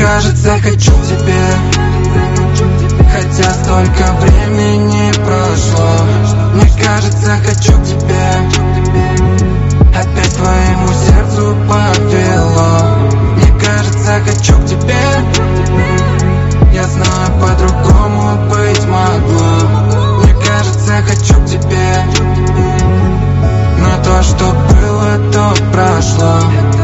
кажется, хочу к тебе, хотя столько времени прошло. Мне кажется, хочу к тебе, опять твоему сердцу повело. Мне кажется, хочу к тебе, я знаю, по-другому быть могло. Мне кажется, хочу к тебе, но то, что было, то прошло.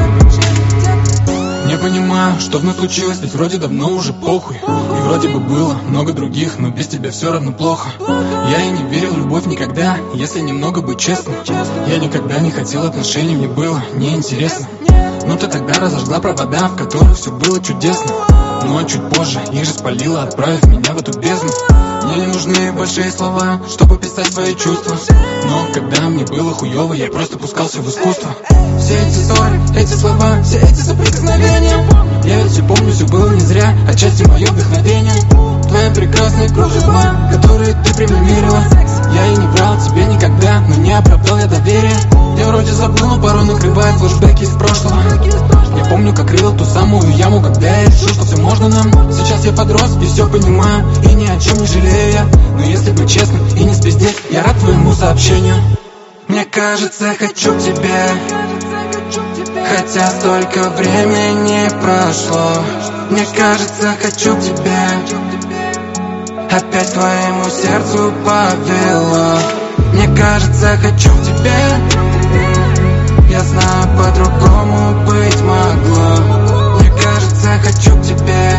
Не понимаю, что вновь случилось, ведь вроде давно уже похуй. И вроде бы было много других, но без тебя все равно плохо. Я и не верил в любовь никогда, если немного быть честным. Я никогда не хотел отношений, мне было неинтересно. Но ты тогда разожгла провода, в которых все было чудесно. Ну а чуть позже их же спалила, отправив меня в эту бездну. Мне не нужны большие слова, чтобы писать свои чувства. Но когда мне было хуёво, я просто пускался в искусство. Все эти ссоры, эти слова, все эти соприкосновения, я ведь все помню, все было не зря, отчасти мое вдохновение. твои прекрасные кружева, которые ты примерила. Я и не врал тебе никогда, но не оправдал я доверие. Я вроде забыл, но порой накрывает флешбеки из прошлого. Я помню, как рыл ту самую яму, когда я решил, что все можно нам. Сейчас я подрос и все понимаю, и ни о чем не жалею я. Но если быть честным и не спиздеть, я рад твоему сообщению. Мне кажется, хочу к тебе, хотя столько времени прошло. Мне кажется, хочу к тебе, опять твоему сердцу повело. Мне кажется, хочу к тебе, я знаю, по-другому быть могло. Мне кажется, хочу к тебе,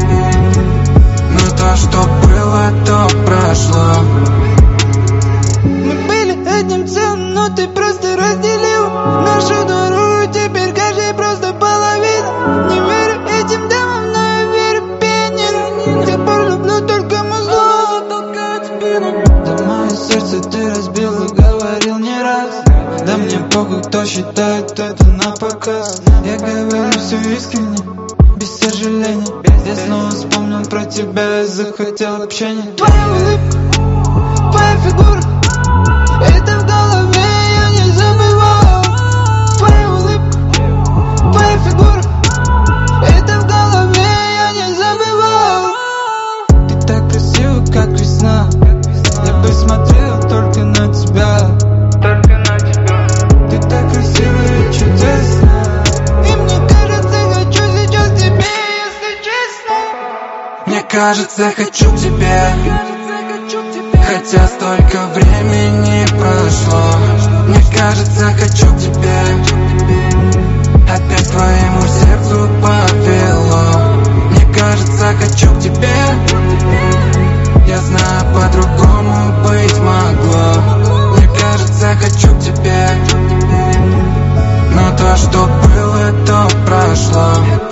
но то, что было, то прошло. Мы были одним целым, но ты просто разделил нашу дорогу, теперь каждый просто половина. Не верю этим дамам, но я верю пенину. С тех пор люблю только музло, толкает спину. Да мое сердце ты разбил и говорил не раз. Да мне похуй, кто считает это на показ. Я говорю все искренне, без сожаления. Я снова вспомнил про тебя и захотел общения. Твоя улыбка, твоя фигура, это в голове, я не забываю. Твоя улыбка, твоя фигура, это в голове, я не забываю. Ты так красива, как весна, я бы смотрел только на тебя. Ты так красива и чудесна, и мне кажется, хочу сейчас тебе, если честно. Мне кажется, хочу к тебе, хотя столько времени прошло. Мне кажется, хочу к тебе, опять твоему сердцу повело. Мне кажется, хочу к тебе, я знаю, по-другому быть могло. Мне кажется, хочу к тебе, но то, что было, то прошло.